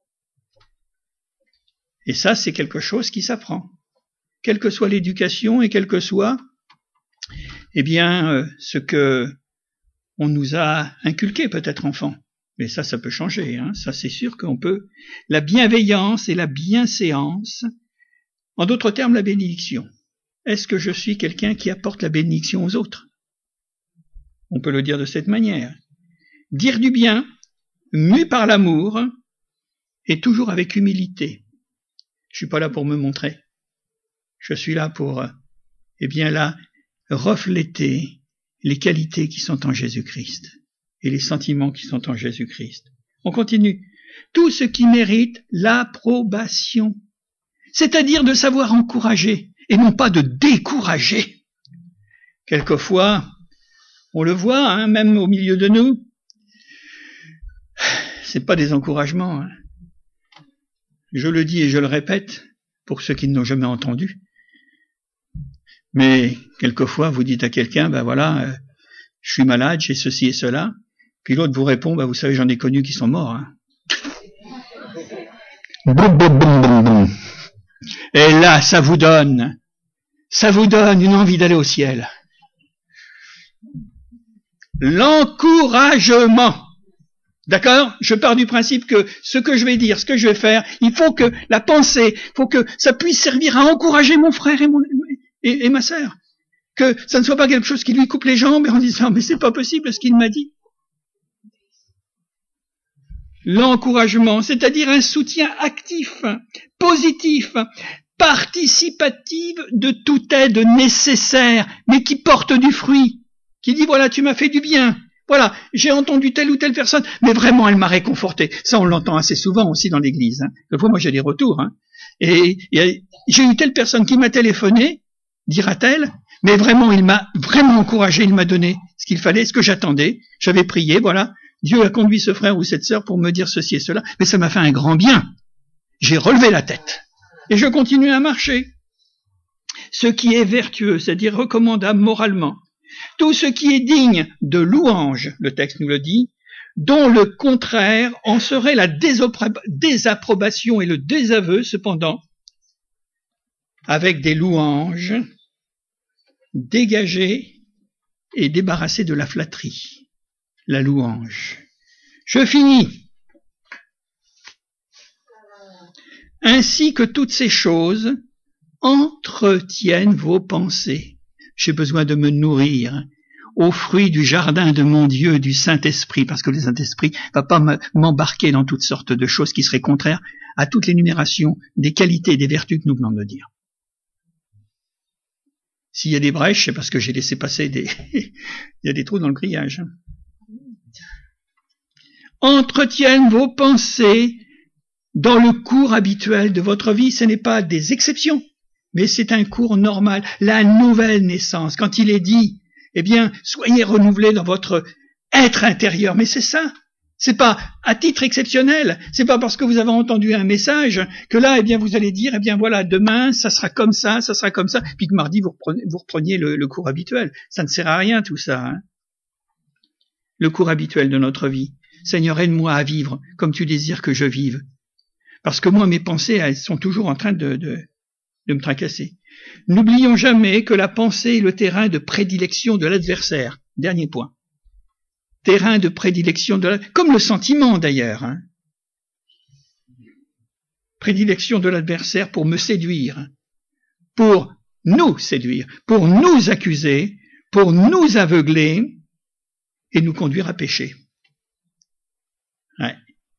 Et ça c'est quelque chose qui s'apprend. Quelle que soit l'éducation et quel que soit, eh bien, euh, ce que on nous a inculqué peut-être enfant. Mais ça, ça peut changer, hein. Ça c'est sûr qu'on peut. La bienveillance et la bienséance, en d'autres termes, la bénédiction. Est-ce que je suis quelqu'un qui apporte la bénédiction aux autres? On peut le dire de cette manière. Dire du bien, mu par l'amour, et toujours avec humilité. Je suis pas là pour me montrer. Je suis là pour, eh bien là, refléter les qualités qui sont en Jésus-Christ et les sentiments qui sont en Jésus-Christ. On continue. Tout ce qui mérite l'approbation, c'est-à-dire de savoir encourager et non pas de décourager. Quelquefois, on le voit, hein, même au milieu de nous, c'est pas des encouragements. Hein. Je le dis et je le répète pour ceux qui ne l'ont jamais entendu. Mais quelquefois, vous dites à quelqu'un, ben voilà, euh, je suis malade, j'ai ceci et cela. Puis l'autre vous répond, ben vous savez, j'en ai connu qui sont morts. Hein. Et là, ça vous donne, ça vous donne une envie d'aller au ciel. L'encouragement. D'accord? Je pars du principe que ce que je vais dire, ce que je vais faire, il faut que la pensée, il faut que ça puisse servir à encourager mon frère et mon Et, et ma sœur, que ça ne soit pas quelque chose qui lui coupe les jambes en disant mais c'est pas possible ce qu'il m'a dit. L'encouragement, c'est-à-dire un soutien actif, positif, participatif de toute aide nécessaire, mais qui porte du fruit, qui dit voilà tu m'as fait du bien, voilà j'ai entendu telle ou telle personne, mais vraiment elle m'a réconforté. Ça on l'entend assez souvent aussi dans l'église. Hein. Quelquefois moi j'ai des retours, hein. et, et j'ai eu telle personne qui m'a téléphoné, dira-t-elle, mais vraiment, il m'a vraiment encouragé, il m'a donné ce qu'il fallait, ce que j'attendais, j'avais prié, voilà, Dieu a conduit ce frère ou cette sœur pour me dire ceci et cela, mais ça m'a fait un grand bien. J'ai relevé la tête, et je continue à marcher. Ce qui est vertueux, c'est-à-dire recommandable moralement, tout ce qui est digne de louange, le texte nous le dit, dont le contraire en serait la désapprobation et le désaveu, cependant, avec des louanges, dégagé et débarrassé de la flatterie, la louange. Je finis. Ainsi que toutes ces choses entretiennent vos pensées. J'ai besoin de me nourrir aux fruits du jardin de mon Dieu, du Saint-Esprit, parce que le Saint-Esprit va pas m'embarquer dans toutes sortes de choses qui seraient contraires à toute l'énumération des qualités et des vertus que nous venons de dire. S'il y a des brèches, c'est parce que j'ai laissé passer des... il y a des trous dans le grillage. entretiennent vos pensées dans le cours habituel de votre vie. Ce n'est pas des exceptions, mais c'est un cours normal. La nouvelle naissance, quand il est dit, eh bien, soyez renouvelés dans votre être intérieur. Mais c'est ça. C'est pas à titre exceptionnel. C'est pas parce que vous avez entendu un message que là, eh bien, vous allez dire, eh bien, voilà, demain, ça sera comme ça, ça sera comme ça. Puis que mardi, vous repreniez, vous repreniez le, le cours habituel. Ça ne sert à rien, tout ça, hein. Le cours habituel de notre vie. Seigneur, aide-moi à vivre comme tu désires que je vive. Parce que moi, mes pensées, elles sont toujours en train de, de, de me tracasser. N'oublions jamais que la pensée est le terrain de prédilection de l'adversaire. Dernier point. Terrain de prédilection de l'adversaire. Comme le sentiment, d'ailleurs. Hein. Prédilection de l'adversaire pour me séduire. Pour nous séduire. Pour nous accuser. Pour nous aveugler. Et nous conduire à pécher. Ouais.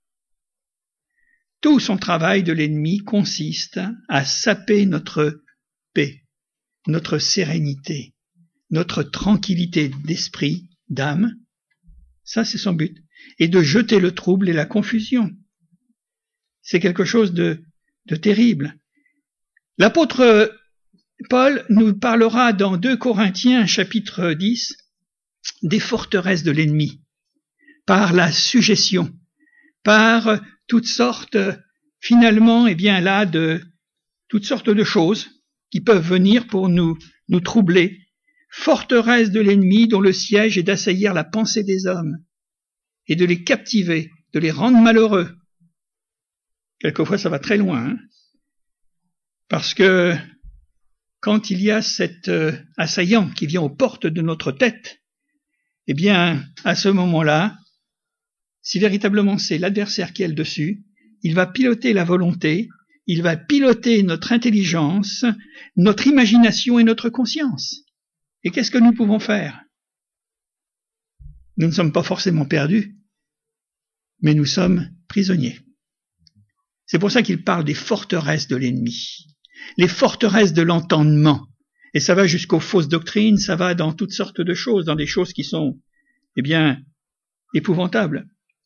Tout son travail de l'ennemi consiste à saper notre paix, notre sérénité, notre tranquillité d'esprit, d'âme. Ça, c'est son but. Et de jeter le trouble et la confusion. C'est quelque chose de, de terrible. L'apôtre Paul nous parlera dans deux Corinthiens, chapitre dix, des forteresses de l'ennemi, par la suggestion, par toutes sortes, finalement, eh bien là, de toutes sortes de choses qui peuvent venir pour nous, nous troubler. Forteresses de l'ennemi dont le siège est d'assaillir la pensée des hommes et de les captiver, de les rendre malheureux. Quelquefois, ça va très loin, hein, parce que quand il y a cet euh, assaillant qui vient aux portes de notre tête, eh bien, à ce moment-là, si véritablement c'est l'adversaire qui est le dessus, il va piloter la volonté, il va piloter notre intelligence, notre imagination et notre conscience. Et qu'est-ce que nous pouvons faire? Nous ne sommes pas forcément perdus, mais nous sommes prisonniers. C'est pour ça qu'il parle des forteresses de l'ennemi, les forteresses de l'entendement. Et ça va jusqu'aux fausses doctrines, ça va dans toutes sortes de choses, dans des choses qui sont, eh bien, épouvantables.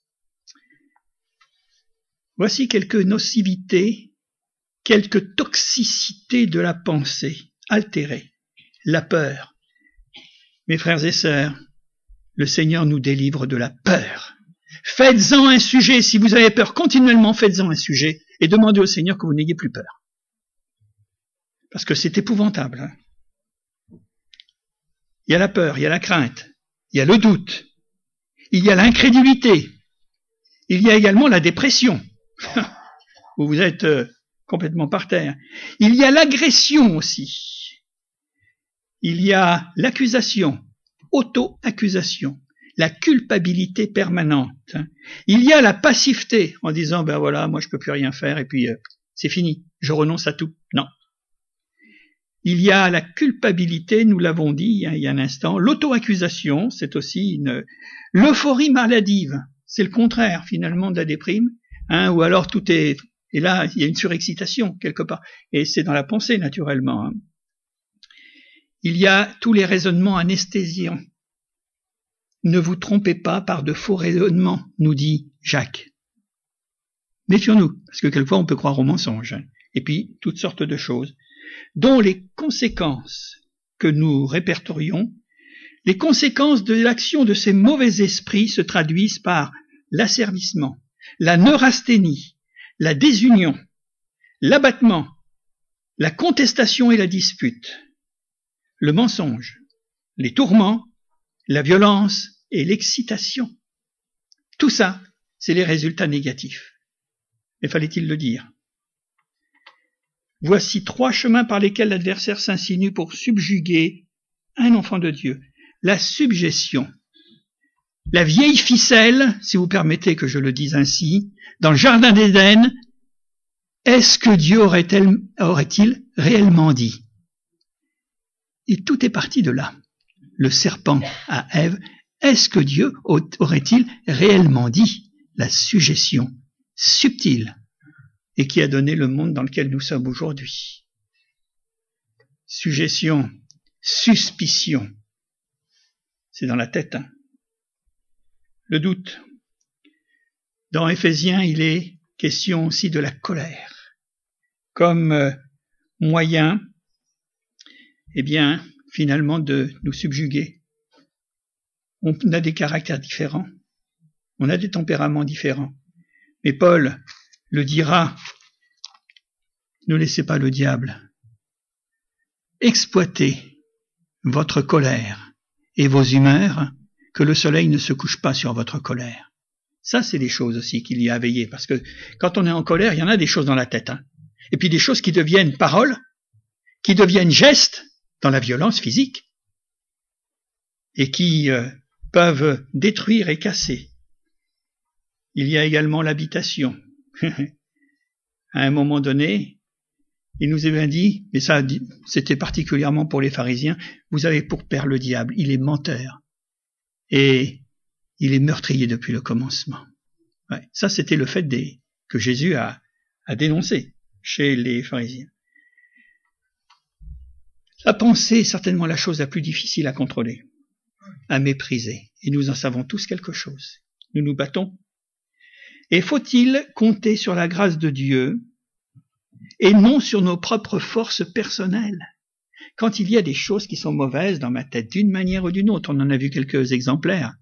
Voici quelques nocivités, quelques toxicités de la pensée altérée. La peur. Mes frères et sœurs, le Seigneur nous délivre de la peur. Faites-en un sujet. Si vous avez peur continuellement, faites-en un sujet et demandez au Seigneur que vous n'ayez plus peur. Parce que c'est épouvantable, hein. Il y a la peur, il y a la crainte, il y a le doute, il y a l'incrédulité, il y a également la dépression, où vous êtes euh, complètement par terre. Il y a l'agression aussi. Il y a l'accusation, auto-accusation, la culpabilité permanente. Il y a la passivité, en disant, ben voilà, moi je peux plus rien faire, et puis euh, c'est fini, je renonce à tout. Non. Il y a la culpabilité, nous l'avons dit hein, il y a un instant. L'auto-accusation, c'est aussi une... L'euphorie maladive, c'est le contraire finalement de la déprime, hein, ou alors tout est... Et là, il y a une surexcitation quelque part. Et c'est dans la pensée, naturellement. Hein. Il y a tous les raisonnements anesthésiants. Ne vous trompez pas par de faux raisonnements, nous dit Jacques. Méfions-nous, parce que quelquefois on peut croire aux mensonges. Hein. Et puis, toutes sortes de choses, dont les conséquences que nous répertorions, les conséquences de l'action de ces mauvais esprits se traduisent par l'asservissement, la neurasthénie, la désunion, l'abattement, la contestation et la dispute, le mensonge, les tourments, la violence et l'excitation. Tout ça, c'est les résultats négatifs. Mais fallait-il le dire? Voici trois chemins par lesquels l'adversaire s'insinue pour subjuguer un enfant de Dieu. La subjection. La vieille ficelle, si vous permettez que je le dise ainsi, dans le jardin d'Éden, est-ce que Dieu aurait-il, aurait-il réellement dit? Et tout est parti de là. Le serpent à Ève, est-ce que Dieu aurait-il réellement dit? La suggestion subtile et qui a donné le monde dans lequel nous sommes aujourd'hui. Suggestion, suspicion, c'est dans la tête. Hein. le doute. Dans Éphésiens, il est question aussi de la colère comme euh, moyen, eh bien, finalement, de nous subjuguer. On a des caractères différents, on a des tempéraments différents. Mais Paul le dira, ne laissez pas le diable exploiter votre colère et vos humeurs, que le soleil ne se couche pas sur votre colère. Ça, c'est des choses aussi qu'il y a à veiller, parce que quand on est en colère, il y en a des choses dans la tête, hein. Et puis des choses qui deviennent paroles, qui deviennent gestes dans la violence physique, et qui euh, peuvent détruire et casser. Il y a également l'habitation. À un moment donné, il nous est bien dit, mais ça c'était particulièrement pour les pharisiens, vous avez pour père le diable, il est menteur, et il est meurtrier depuis le commencement. Ouais, ça c'était le fait des, que Jésus a, a dénoncé chez les pharisiens. La pensée est certainement la chose la plus difficile à contrôler, à mépriser, et nous en savons tous quelque chose. Nous nous battons. Et faut-il compter sur la grâce de Dieu et non sur nos propres forces personnelles? Quand il y a des choses qui sont mauvaises dans ma tête, d'une manière ou d'une autre, on en a vu quelques exemplaires.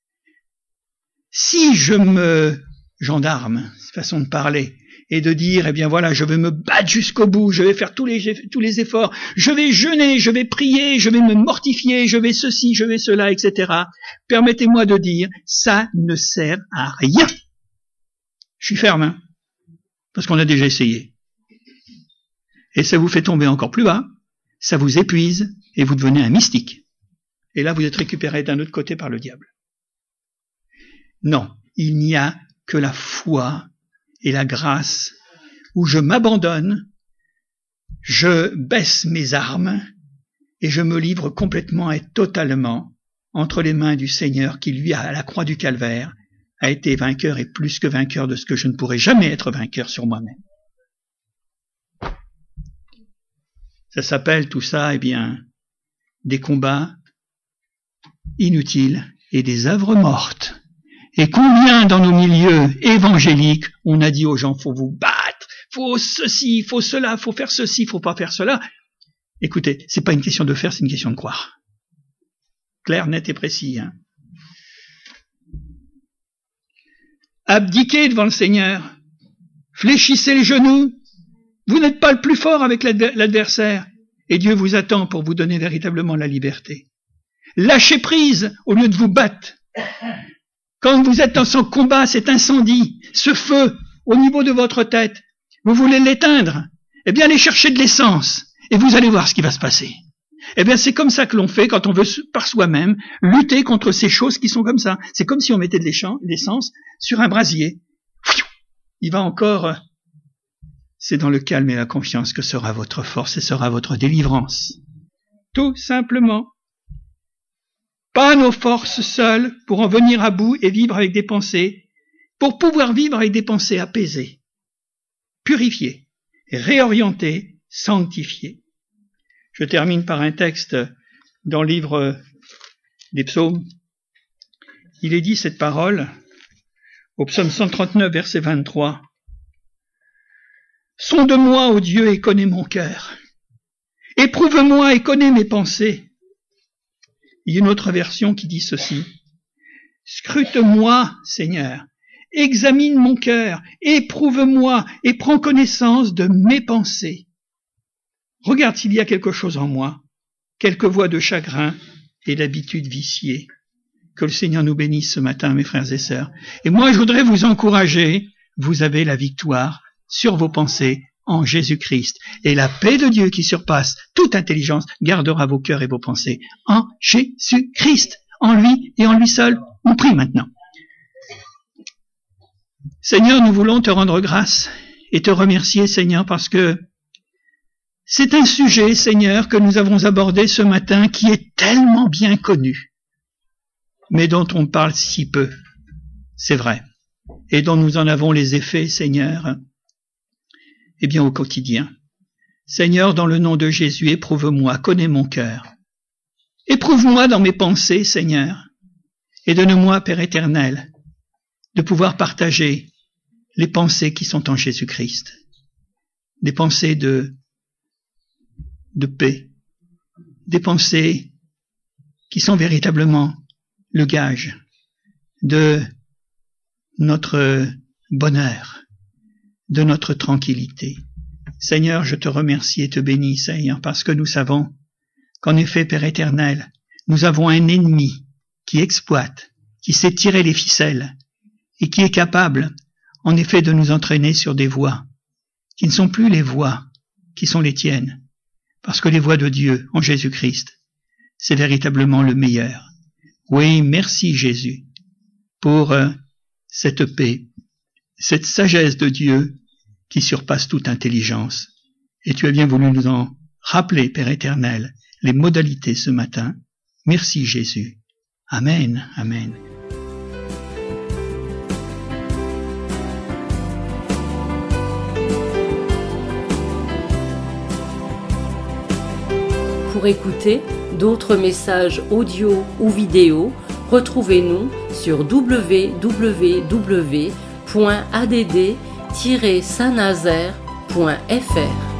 Si je me gendarme, façon de parler, et de dire, eh bien voilà, je vais me battre jusqu'au bout, je vais faire tous les, tous les efforts, je vais jeûner, je vais prier, je vais me mortifier, je vais ceci, je vais cela, et cetera. Permettez-moi de dire, ça ne sert à rien. Je suis ferme, hein, parce qu'on a déjà essayé. Et ça vous fait tomber encore plus bas, ça vous épuise, et vous devenez un mystique. Et là, vous êtes récupéré d'un autre côté par le diable. Non, il n'y a que la foi et la grâce où je m'abandonne, je baisse mes armes et je me livre complètement et totalement entre les mains du Seigneur qui, lui, à la croix du Calvaire, a été vainqueur et plus que vainqueur de ce que je ne pourrais jamais être vainqueur sur moi-même. Ça s'appelle tout ça, eh bien, des combats inutiles et des œuvres mortes. Et combien dans nos milieux évangéliques, on a dit aux gens, faut vous battre, faut ceci, faut cela, faut faire ceci, faut pas faire cela. Écoutez, c'est pas une question de faire, c'est une question de croire. Clair, net et précis, hein. Abdiquez devant le Seigneur. Fléchissez les genoux. Vous n'êtes pas le plus fort avec l'adversaire. Et Dieu vous attend pour vous donner véritablement la liberté. Lâchez prise au lieu de vous battre. Quand vous êtes dans ce combat, cet incendie, ce feu au niveau de votre tête, vous voulez l'éteindre, eh bien allez chercher de l'essence et vous allez voir ce qui va se passer. Eh bien c'est comme ça que l'on fait quand on veut par soi-même lutter contre ces choses qui sont comme ça. C'est comme si on mettait de l'essence sur un brasier. Il va encore... C'est dans le calme et la confiance que sera votre force et sera votre délivrance. Tout simplement. Pas nos forces seules pour en venir à bout et vivre avec des pensées, pour pouvoir vivre avec des pensées apaisées, purifiées, réorientées, sanctifiées. Je termine par un texte dans le livre des psaumes. Il est dit cette parole au psaume cent trente-neuf, verset vingt-trois. Sonde-moi, ô Dieu, et connais mon cœur. Éprouve-moi et connais mes pensées. Il y a une autre version qui dit ceci. Scrute-moi, Seigneur, examine mon cœur, éprouve-moi et prends connaissance de mes pensées. Regarde s'il y a quelque chose en moi, quelques voies de chagrin et d'habitude viciée. Que le Seigneur nous bénisse ce matin, mes frères et sœurs. Et moi, je voudrais vous encourager. Vous avez la victoire sur vos pensées en Jésus-Christ. Et la paix de Dieu qui surpasse toute intelligence gardera vos cœurs et vos pensées en Jésus-Christ. En lui et en lui seul. On prie maintenant. Seigneur, nous voulons te rendre grâce et te remercier, Seigneur, parce que c'est un sujet, Seigneur, que nous avons abordé ce matin qui est tellement bien connu, mais dont on parle si peu. C'est vrai. Et dont nous en avons les effets, Seigneur, eh bien au quotidien. Seigneur, dans le nom de Jésus, éprouve-moi, connais mon cœur. Éprouve-moi dans mes pensées, Seigneur, Et donne-moi, Père éternel, de pouvoir partager les pensées qui sont en Jésus-Christ, des pensées de, de paix, des pensées qui sont véritablement le gage de notre bonheur, de notre tranquillité. Seigneur, je te remercie et te bénis, Seigneur, parce que nous savons qu'en effet, Père éternel, nous avons un ennemi qui exploite, qui sait tirer les ficelles et qui est capable, en effet, de nous entraîner sur des voies qui ne sont plus les voies qui sont les tiennes, parce que les voies de Dieu en Jésus-Christ, c'est véritablement le meilleur. Oui, merci Jésus pour euh, cette paix, cette sagesse de Dieu qui surpasse toute intelligence. Et tu as bien voulu nous en rappeler, Père éternel, les modalités ce matin. Merci Jésus. Amen, amen. Pour écouter d'autres messages audio ou vidéo, retrouvez-nous sur w w w point a d d tiret saint nazaire point f r.